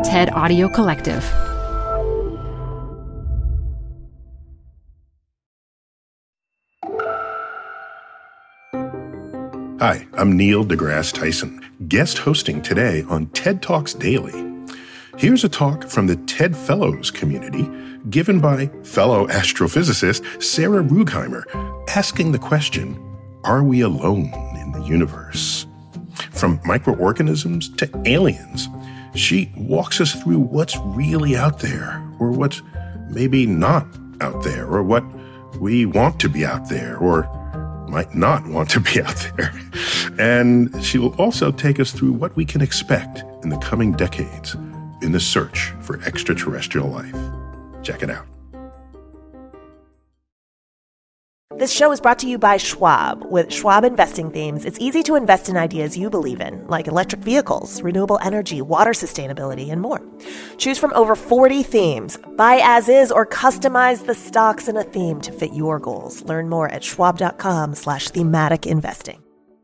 TED Audio Collective. Hi, I'm Neil deGrasse Tyson, guest hosting today on TED Talks Daily. Here's a talk from the TED Fellows community given by fellow astrophysicist Sarah Rugheimer, asking the question, are we alone in the universe? From microorganisms to aliens, she walks us through what's really out there, or what's maybe not out there, or what we want to be out there, or might not want to be out there. And she will also take us through what we can expect in the coming decades in the search for extraterrestrial life. Check it out. This show is brought to you by Schwab. With Schwab investing themes, it's easy to invest in ideas you believe in, like electric vehicles, renewable energy, water sustainability, and more. Choose from over 40 themes. Buy as is or customize the stocks in a theme to fit your goals. Learn more at schwab.com/thematic investing.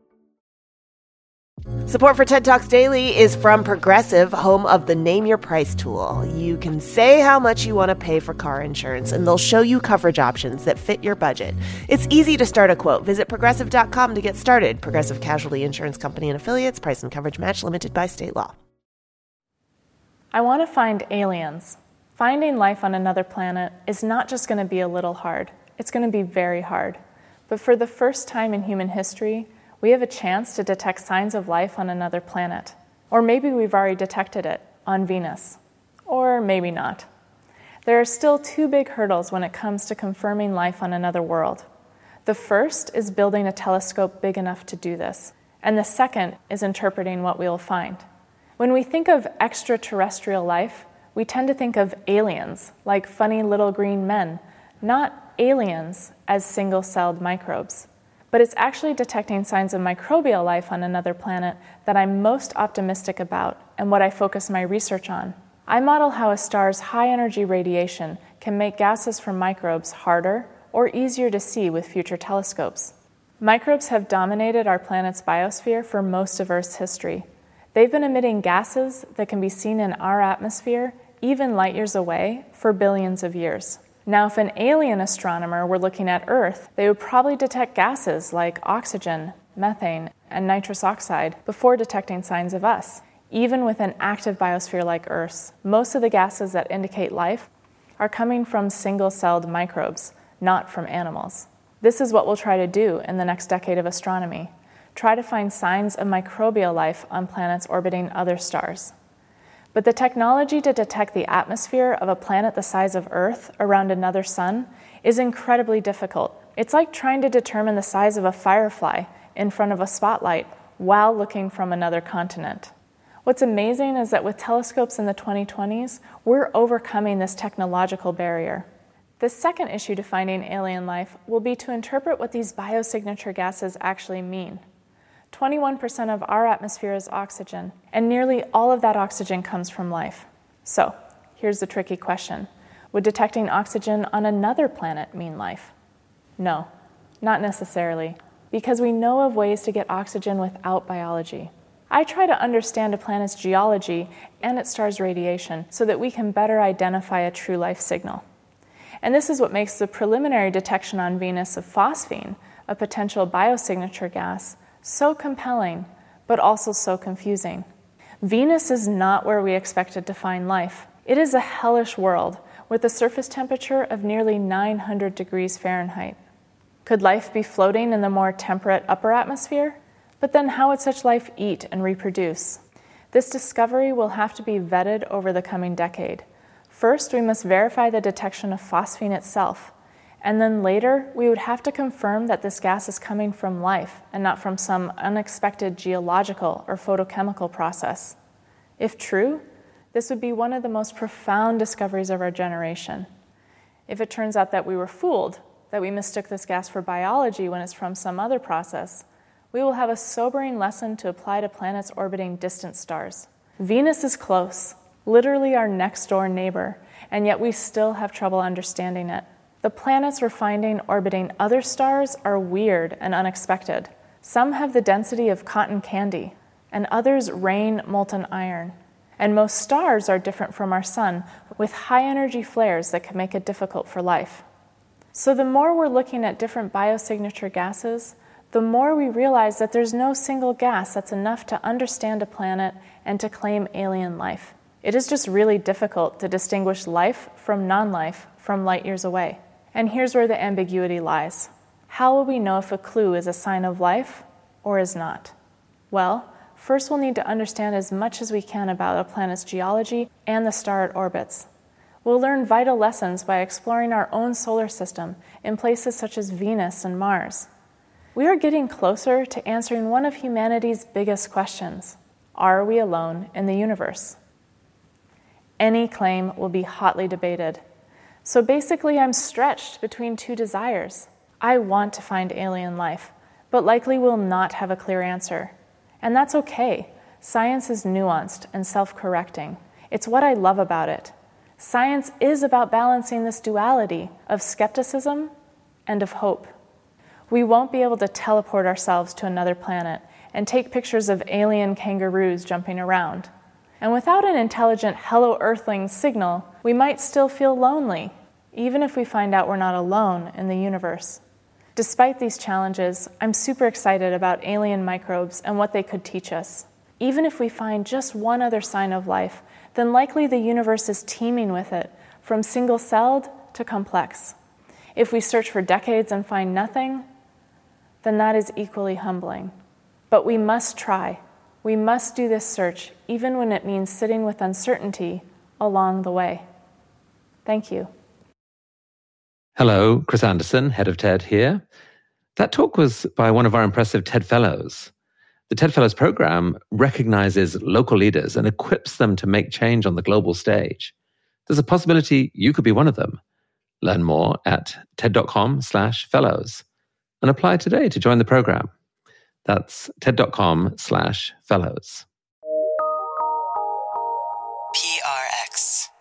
Support for TED Talks Daily is from Progressive, home of the Name Your Price tool. You can say how much you want to pay for car insurance, and they'll show you coverage options that fit your budget. It's easy to start a quote. Visit Progressive.com to get started. Progressive Casualty Insurance Company and Affiliates. Price and coverage match limited by state law. I want to find aliens. Finding life on another planet is not just going to be a little hard. It's going to be very hard. But for the first time in human history, we have a chance to detect signs of life on another planet. Or maybe we've already detected it on Venus. Or maybe not. There are still two big hurdles when it comes to confirming life on another world. The first is building a telescope big enough to do this. And the second is interpreting what we will find. When we think of extraterrestrial life, we tend to think of aliens, like funny little green men, not aliens as single-celled microbes. But it's actually detecting signs of microbial life on another planet that I'm most optimistic about and what I focus my research on. I model how a star's high-energy radiation can make gases from microbes harder or easier to see with future telescopes. Microbes have dominated our planet's biosphere for most of Earth's history. They've been emitting gases that can be seen in our atmosphere, even light years away, for billions of years. Now, if an alien astronomer were looking at Earth, they would probably detect gases like oxygen, methane, and nitrous oxide before detecting signs of us. Even with an active biosphere like Earth's, most of the gases that indicate life are coming from single-celled microbes, not from animals. This is what we'll try to do in the next decade of astronomy. Try to find signs of microbial life on planets orbiting other stars. But the technology to detect the atmosphere of a planet the size of Earth around another sun is incredibly difficult. It's like trying to determine the size of a firefly in front of a spotlight while looking from another continent. What's amazing is that with telescopes in the 2020s, we're overcoming this technological barrier. The second issue to finding alien life will be to interpret what these biosignature gases actually mean. 21% of our atmosphere is oxygen, and nearly all of that oxygen comes from life. So, here's the tricky question. Would detecting oxygen on another planet mean life? No, not necessarily, because we know of ways to get oxygen without biology. I try to understand a planet's geology and its star's radiation so that we can better identify a true life signal. And this is what makes the preliminary detection on Venus of phosphine, a potential biosignature gas, so compelling, but also so confusing. Venus is not where we expected to find life. It is a hellish world with a surface temperature of nearly 900 degrees Fahrenheit. Could life be floating in the more temperate upper atmosphere? But then how would such life eat and reproduce? This discovery will have to be vetted over the coming decade. First, we must verify the detection of phosphine itself. And then later, we would have to confirm that this gas is coming from life and not from some unexpected geological or photochemical process. If true, this would be one of the most profound discoveries of our generation. If it turns out that we were fooled, that we mistook this gas for biology when it's from some other process, we will have a sobering lesson to apply to planets orbiting distant stars. Venus is close, literally our next-door neighbor, and yet we still have trouble understanding it. The planets we're finding orbiting other stars are weird and unexpected. Some have the density of cotton candy, and others rain molten iron. And most stars are different from our sun, with high-energy flares that can make it difficult for life. So the more we're looking at different biosignature gases, the more we realize that there's no single gas that's enough to understand a planet and to claim alien life. It is just really difficult to distinguish life from non-life from light years away. And here's where the ambiguity lies. How will we know if a clue is a sign of life or is not? Well, first we'll need to understand as much as we can about a planet's geology and the star it orbits. We'll learn vital lessons by exploring our own solar system in places such as Venus and Mars. We are getting closer to answering one of humanity's biggest questions. Are we alone in the universe? Any claim will be hotly debated. So basically, I'm stretched between two desires. I want to find alien life, but likely will not have a clear answer. And that's okay. Science is nuanced and self-correcting. It's what I love about it. Science is about balancing this duality of skepticism and of hope. We won't be able to teleport ourselves to another planet and take pictures of alien kangaroos jumping around. And without an intelligent Hello Earthling signal, we might still feel lonely, even if we find out we're not alone in the universe. Despite these challenges, I'm super excited about alien microbes and what they could teach us. Even if we find just one other sign of life, then likely the universe is teeming with it, from single-celled to complex. If we search for decades and find nothing, then that is equally humbling. But we must try. We must do this search, even when it means sitting with uncertainty along the way. Thank you. Hello, Chris Anderson, head of TED here. That talk was by one of our impressive TED Fellows. The TED Fellows program recognizes local leaders and equips them to make change on the global stage. There's a possibility you could be one of them. Learn more at ted.com/fellows and apply today to join the program. That's ted.com/fellows. PRX.